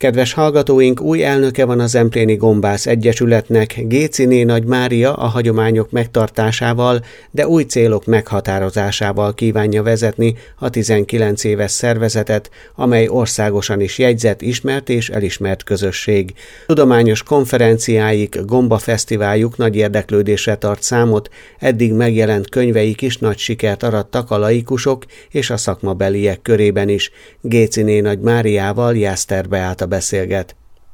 Kedves hallgatóink, új elnöke van a Zempléni Gombász Egyesületnek, Géciné Nagy Mária a hagyományok megtartásával, de új célok meghatározásával kívánja vezetni a 19 éves szervezetet, amely országosan is jegyzett, ismert és elismert közösség. Tudományos konferenciáik, gombafesztiváljuk nagy érdeklődésre tart számot, eddig megjelent könyveik is nagy sikert arattak a laikusok és a szakmabeliek körében is. Géciné Nagy Máriával Jászter Beáta beszélget.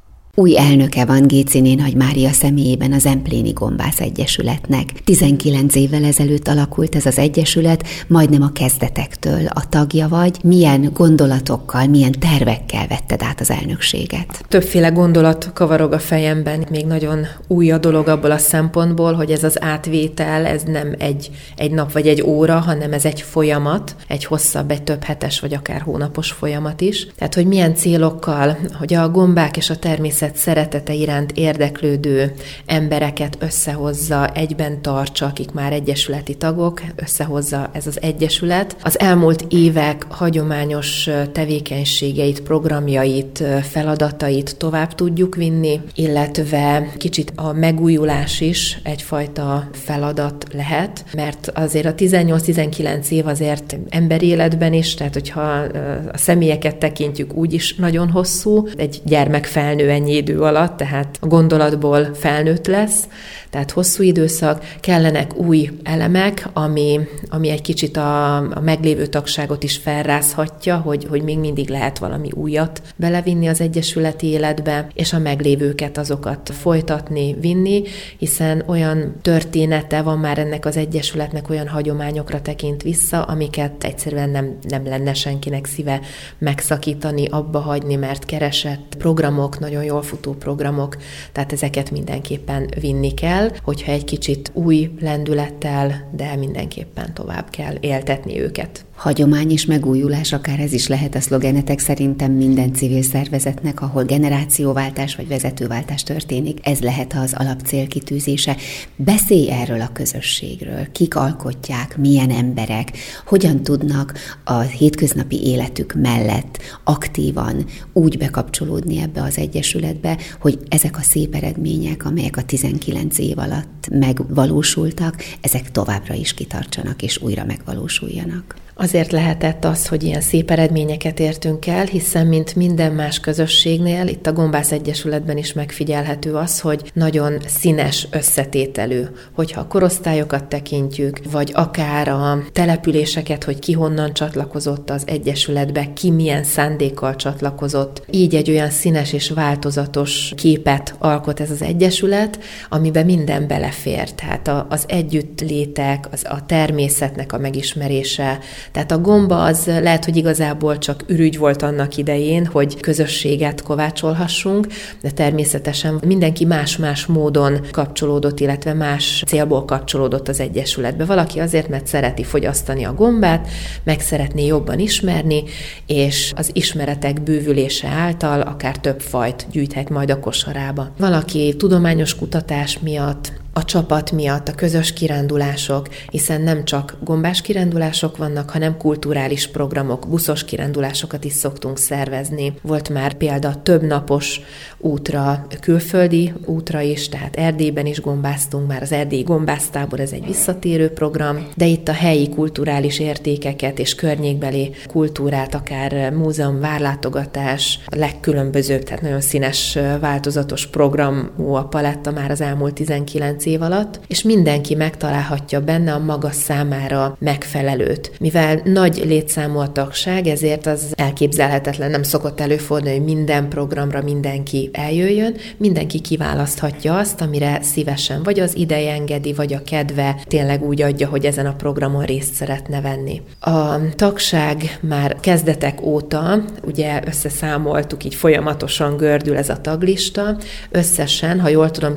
Új elnöke van Géciné Nagy Mária személyében a Zempléni Gombász Egyesületnek. 19 évvel ezelőtt alakult ez az egyesület, majdnem a kezdetektől a tagja vagy. Milyen gondolatokkal, milyen tervekkel vetted át az elnökséget? Többféle gondolat kavarog a fejemben, még nagyon új a dolog abból a szempontból, hogy ez az átvétel, ez nem egy nap vagy egy óra, hanem ez egy folyamat, egy hosszabb, egy több hetes vagy akár hónapos folyamat is. Tehát, hogy milyen célokkal, hogy a gombák és a természet szeretete iránt érdeklődő embereket összehozza, egyben tartsa, akik már egyesületi tagok, összehozza ez az egyesület. Az elmúlt évek hagyományos tevékenységeit, programjait, feladatait tovább tudjuk vinni, illetve kicsit a megújulás is egyfajta feladat lehet, mert azért a 18-19 év azért emberéletben is, tehát hogyha a személyeket tekintjük, úgy is nagyon hosszú, egy gyermek felnő ennyi idő alatt, tehát a gondolatból felnőtt lesz, tehát hosszú időszak, kellenek új elemek, ami egy kicsit a meglévő tagságot is felrázhatja, hogy még mindig lehet valami újat belevinni az egyesületi életbe, és a meglévőket azokat folytatni, vinni, hiszen olyan története van már ennek az egyesületnek, olyan hagyományokra tekint vissza, amiket egyszerűen nem lenne senkinek szíve megszakítani, abba hagyni, mert keresett programok, nagyon jól futó programok, tehát ezeket mindenképpen vinni kell, hogyha egy kicsit új lendülettel, de mindenképpen tovább kell éltetni őket. Hagyomány és megújulás, akár ez is lehet a szlogenetek, szerintem minden civil szervezetnek, ahol generációváltás vagy vezetőváltás történik, ez lehet az alapcélkitűzése. Beszélj erről a közösségről, kik alkotják, milyen emberek, hogyan tudnak a hétköznapi életük mellett aktívan úgy bekapcsolódni ebbe az egyesületbe, hogy ezek a szép eredmények, amelyek a 19 év alatt megvalósultak, ezek továbbra is kitartsanak és újra megvalósuljanak. Azért lehetett az, hogy ilyen szép eredményeket értünk el, hiszen mint minden más közösségnél, itt a Gombász Egyesületben is megfigyelhető az, hogy nagyon színes összetételű. Hogyha a korosztályokat tekintjük, vagy akár a településeket, hogy ki honnan csatlakozott az egyesületbe, ki milyen szándékkal csatlakozott. Így egy olyan színes és változatos képet alkot ez az egyesület, amiben minden belefér. Tehát az együttlétek, a természetnek a megismerése. Tehát a gomba az lehet, hogy igazából csak ürügy volt annak idején, hogy közösséget kovácsolhassunk, de természetesen mindenki más-más módon kapcsolódott, illetve más célból kapcsolódott az egyesületbe. Valaki azért, mert szereti fogyasztani a gombát, meg szeretné jobban ismerni, és az ismeretek bővülése által akár több fajt gyűjthet majd a kosarába. Valaki tudományos kutatás miatt, a csapat miatt, a közös kirándulások, hiszen nem csak gombás kirándulások vannak, hanem kulturális programok, buszos kirándulásokat is szoktunk szervezni. Volt már példa több napos útra, külföldi útra is, tehát Erdélyben is gombáztunk, már az erdélyi gombásztábor, ez egy visszatérő program, de itt a helyi kulturális értékeket és környékbeli kultúrát, akár múzeum, várlátogatás, a legkülönbözőbb, tehát nagyon színes, változatos programú a paletta már az elmúlt 19 év alatt, és mindenki megtalálhatja benne a maga számára megfelelőt. Mivel nagy létszámú a tagság, ezért az elképzelhetetlen, nem szokott előfordulni, hogy minden programra mindenki eljöjjön, mindenki kiválaszthatja azt, amire szívesen vagy az ideje engedi, vagy a kedve tényleg úgy adja, hogy ezen a programon részt szeretne venni. A tagság már kezdetek óta, ugye összeszámoltuk, így folyamatosan gördül ez a taglista, összesen, ha jól tudom,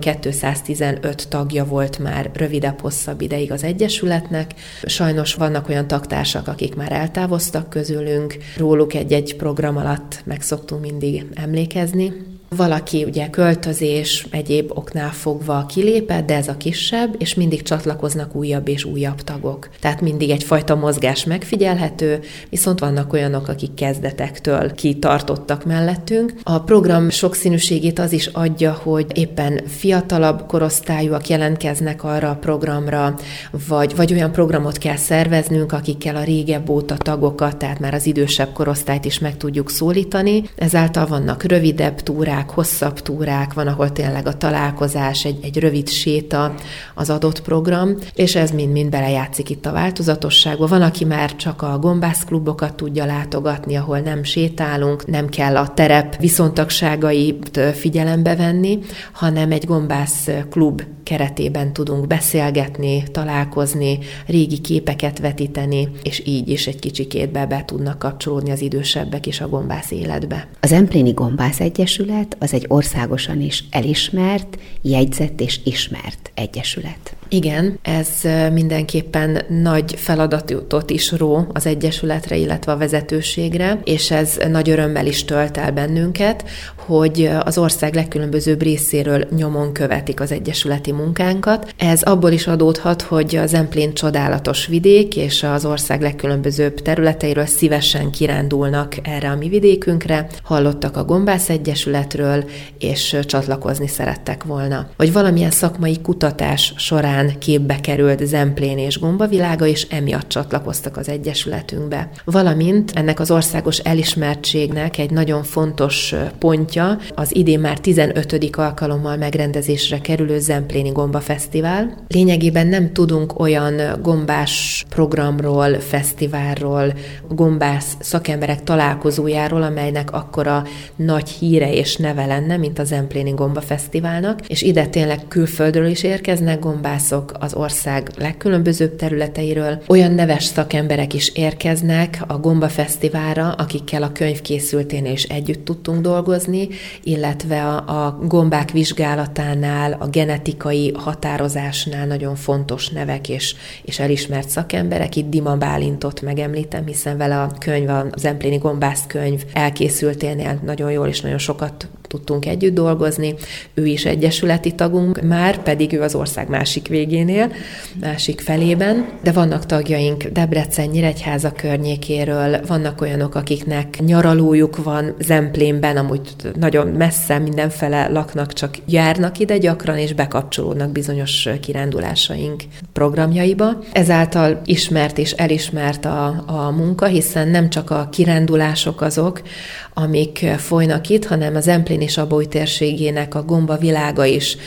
215 tagja volt már rövidebb-hosszabb ideig az egyesületnek. Sajnos vannak olyan tagtársak, akik már eltávoztak közülünk, róluk egy-egy program alatt meg szoktunk mindig emlékezni. Valaki ugye költözés, egyéb oknál fogva kilépett, de ez a kisebb, és mindig csatlakoznak újabb és újabb tagok. Tehát mindig egyfajta mozgás megfigyelhető, viszont vannak olyanok, akik kezdetektől kitartottak mellettünk. A program sokszínűségét az is adja, hogy éppen fiatalabb korosztályúak jelentkeznek arra a programra, vagy olyan programot kell szerveznünk, akikkel a régebb óta tagokat, tehát már az idősebb korosztályt is meg tudjuk szólítani. Ezáltal vannak rövidebb túrák, hosszabb túrák, van, ahol tényleg a találkozás, egy rövid séta az adott program, és ez mind-mind belejátszik itt a változatosságba. Van, aki már csak a gombászklubokat tudja látogatni, ahol nem sétálunk, nem kell a terep viszontagságait figyelembe venni, hanem egy gombászklub keretében tudunk beszélgetni, találkozni, régi képeket vetíteni, és így is egy kicsikét be tudnak kapcsolódni az idősebbek is a gombász életbe. Az Zempléni Gombász Egyesület az egy országosan is elismert, jegyzett és ismert egyesület. Igen, ez mindenképpen nagy feladatot is ró az egyesületre, illetve a vezetőségre, és ez nagy örömmel is tölt el bennünket, hogy az ország legkülönbözőbb részéről nyomon követik az egyesületi munkánkat. Ez abból is adódhat, hogy a Zemplén csodálatos vidék, és az ország legkülönbözőbb területeiről szívesen kirándulnak erre a mi vidékünkre, hallottak a Gombász Egyesületről, és csatlakozni szerettek volna. Vagy valamilyen szakmai kutatás során képbe került Zemplén és gombavilága, és emiatt csatlakoztak az egyesületünkbe. Valamint ennek az országos elismertségnek egy nagyon fontos pontja az idén már 15. alkalommal megrendezésre kerülő Zempléni Gomba Fesztivál. Lényegében nem tudunk olyan gombás programról, fesztiválról, gombász szakemberek találkozójáról, amelynek akkora nagy híre és neve lenne, mint a Zempléni Gomba Fesztiválnak, és ide tényleg külföldről is érkeznek gombászok, az ország legkülönbözőbb területeiről. Olyan neves szakemberek is érkeznek a Gomba Fesztiválra, akikkel a könyvkészülténél is együtt tudtunk dolgozni, illetve a gombák vizsgálatánál, a genetikai határozásnál nagyon fontos nevek és elismert szakemberek. Itt Dima Bálintot megemlítem, hiszen vele a könyv, a Zempléni Gombász könyv elkészülténél nagyon jól és nagyon sokat tudtunk együtt dolgozni. Ő is egyesületi tagunk már, pedig ő az ország másik végénél, másik felében, de vannak tagjaink Debrecen, Nyíregyháza környékéről, vannak olyanok, akiknek nyaralójuk van Zemplénben, amúgy nagyon messze mindenfele laknak, csak járnak ide gyakran, és bekapcsolódnak bizonyos kirándulásaink programjaiba. Ezáltal ismert és elismert a munka, hiszen nem csak a kirándulások azok, amik folynak itt, hanem az Zemplén és Abaúj térségének a gomba világa is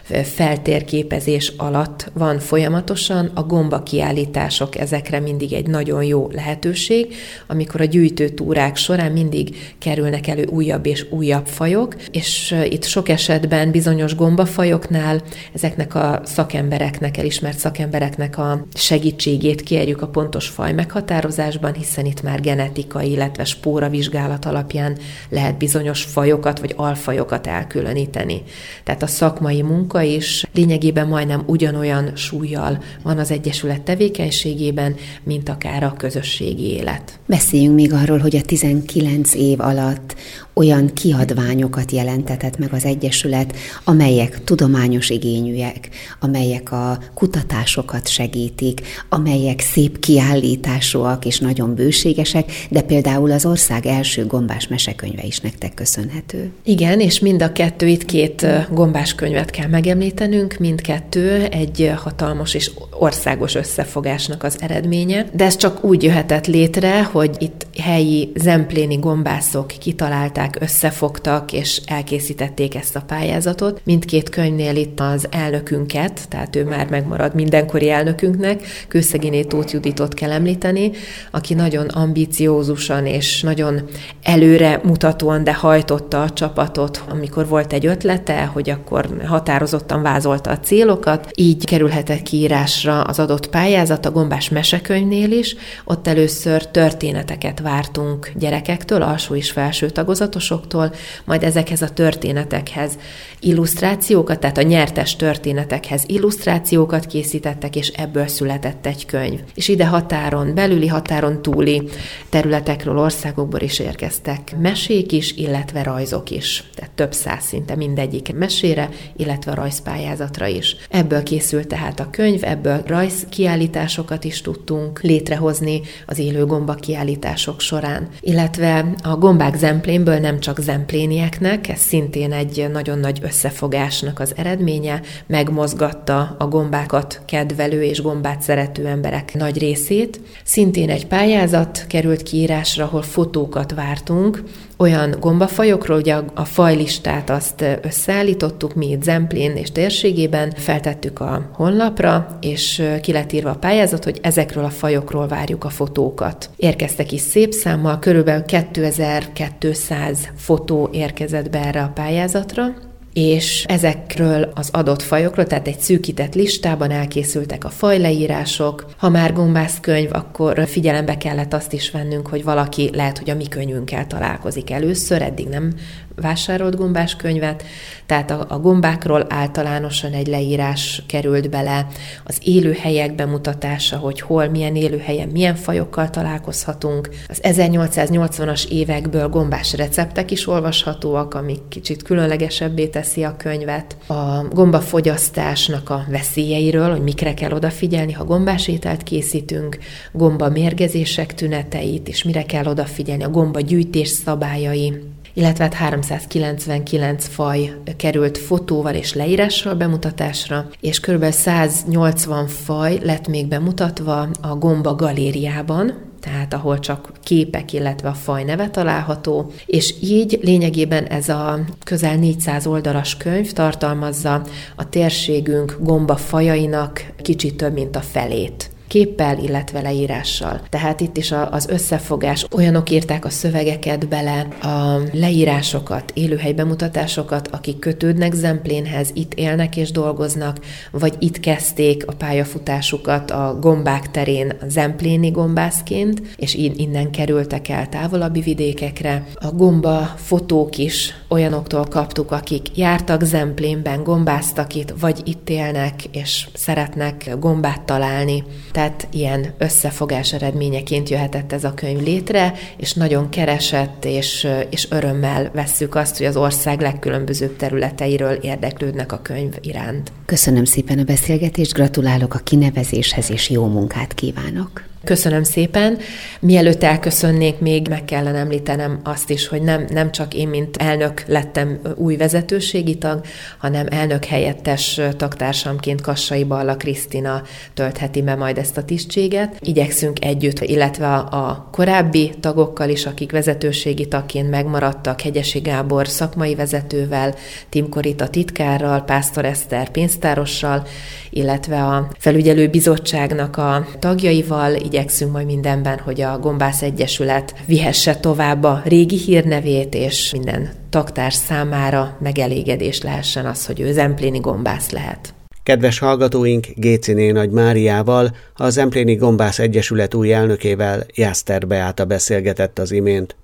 feltérképezés alatt van folyamatosan. A gomba kiállítások ezekre mindig egy nagyon jó lehetőség, amikor a gyűjtőtúrák során mindig kerülnek elő újabb és újabb fajok, és itt sok esetben bizonyos gombafajoknál ezeknek a szakembereknek, elismert szakembereknek a segítségét kérjük a pontos faj meghatározásban, hiszen itt már genetikai, illetve spóravizsgálat alapján lehet bizonyos fajokat vagy alfajokat elkülöníteni. Tehát a szakmai munka is lényegében majdnem ugyanolyan súllyal van az egyesület tevékenységében, mint akár a közösségi élet. Beszéljünk még arról, hogy a 19 év alatt olyan kiadványokat jelentetett meg az egyesület, amelyek tudományos igényűek, amelyek a kutatásokat segítik, amelyek szép kiállításúak és nagyon bőségesek, de például az ország első gombás mesekönyve is nektek köszönhető. Igen, és mind a kettő, itt 2 gombás könyvet kell megemlítenünk, mindkettő egy hatalmas és országos összefogásnak az eredménye, de ez csak úgy jöhetett létre, hogy itt helyi zempléni gombászok kitalálták, összefogtak és elkészítették ezt a pályázatot. Mindkét könyvnél itt az elnökünket, tehát ő már megmarad mindenkori elnökünknek, Kőszeginé Tóth Juditot kell említeni, aki nagyon ambiciózusan és nagyon előre mutatóan, de hajtotta a csapatot, amikor volt egy ötlete, hogy akkor határozottan vázolta a célokat. Így kerülhetett kiírásra az adott pályázat a gombás mesekönyvnél is. Ott először történeteket vártunk gyerekektől, alsó és felső tagozatosoktól, majd ezekhez a történetekhez illusztrációkat, tehát a nyertes történetekhez illusztrációkat készítettek, és ebből született egy könyv. És ide határon belüli, határon túli területekről, országokból is érkeztek mesék is, illetve rajzok is. is, tehát több száz szinte mindegyik mesére, illetve a rajzpályázatra is. Ebből készült tehát a könyv, ebből rajzkiállításokat is tudtunk létrehozni az élő gomba kiállítások során. Illetve a gombák Zemplénből nem csak zemplénieknek, ez szintén egy nagyon nagy összefogásnak az eredménye, megmozgatta a gombákat kedvelő és gombát szerető emberek nagy részét. Szintén egy pályázat került kiírásra, ahol fotókat vártunk, olyan gombafajokról, ugye a fajlistát azt összeállítottuk mi itt Zemplén és térségében, feltettük a honlapra, és ki lett írva a pályázat, hogy ezekről a fajokról várjuk a fotókat. Érkeztek is szép számmal, körülbelül 2200 fotó érkezett be erre a pályázatra, és ezekről az adott fajokról, tehát egy szűkített listában elkészültek a fajleírások. Ha már gombászkönyv, akkor figyelembe kellett azt is vennünk, hogy valaki lehet, hogy a mi könyvünkkel találkozik először, eddig nem vásárolt gombáskönyvet, tehát a gombákról általánosan egy leírás került bele, az élőhelyek bemutatása, hogy hol, milyen élőhelyen, milyen fajokkal találkozhatunk. Az 1880-as évekből gombás receptek is olvashatóak, amik kicsit különlegesebbé teszi a könyvet. A gombafogyasztásnak a veszélyeiről, hogy mikre kell odafigyelni, ha gombás ételt készítünk, gomba mérgezések tüneteit, és mire kell odafigyelni, a gomba gyűjtés szabályai, illetve 399 faj került fotóval és leírással bemutatásra, és kb. 180 faj lett még bemutatva a Gomba galériában, tehát ahol csak képek, illetve a faj neve található, és így lényegében ez a közel 400 oldalas könyv tartalmazza a térségünk gomba fajainak kicsit több, mint a felét. Képpel, illetve leírással. Tehát itt is az összefogás, olyanok írták a szövegeket bele, a leírásokat, élőhely bemutatásokat, akik kötődnek Zemplénhez, itt élnek és dolgoznak, vagy itt kezdték a pályafutásukat a gombák terén zempléni gombászként, és innen kerültek el távolabbi vidékekre. A gomba fotók is olyanoktól kaptuk, akik jártak Zemplénben, gombáztak itt, vagy itt élnek, és szeretnek gombát találni. Tehát ilyen összefogás eredményeként jöhetett ez a könyv létre, és nagyon keresett, és örömmel vesszük azt, hogy az ország legkülönbözőbb területeiről érdeklődnek a könyv iránt. Köszönöm szépen a beszélgetést, gratulálok a kinevezéshez, és jó munkát kívánok! Köszönöm szépen. Mielőtt elköszönnék, még meg kellene említenem azt is, hogy nem csak én, mint elnök lettem új vezetőségi tag, hanem elnök helyettes tagtársamként Kassai Balla Krisztina töltheti be majd ezt a tisztséget. Igyekszünk együtt, illetve a korábbi tagokkal is, akik vezetőségi tagként megmaradtak, Hegyesi Gábor szakmai vezetővel, Tim Korita titkárral, Pásztor Eszter pénztárossal, illetve a felügyelő bizottságnak a tagjaival igyekszünk majd mindenben, hogy a Gombász Egyesület vihesse tovább a régi hírnevét, és minden tagtárs számára megelégedés lehessen az, hogy ő zempléni gombász lehet. Kedves hallgatóink, Géciné Nagy Máriával, a Zempléni Gombász Egyesület új elnökével, Jászter Beáta beszélgetett az imént.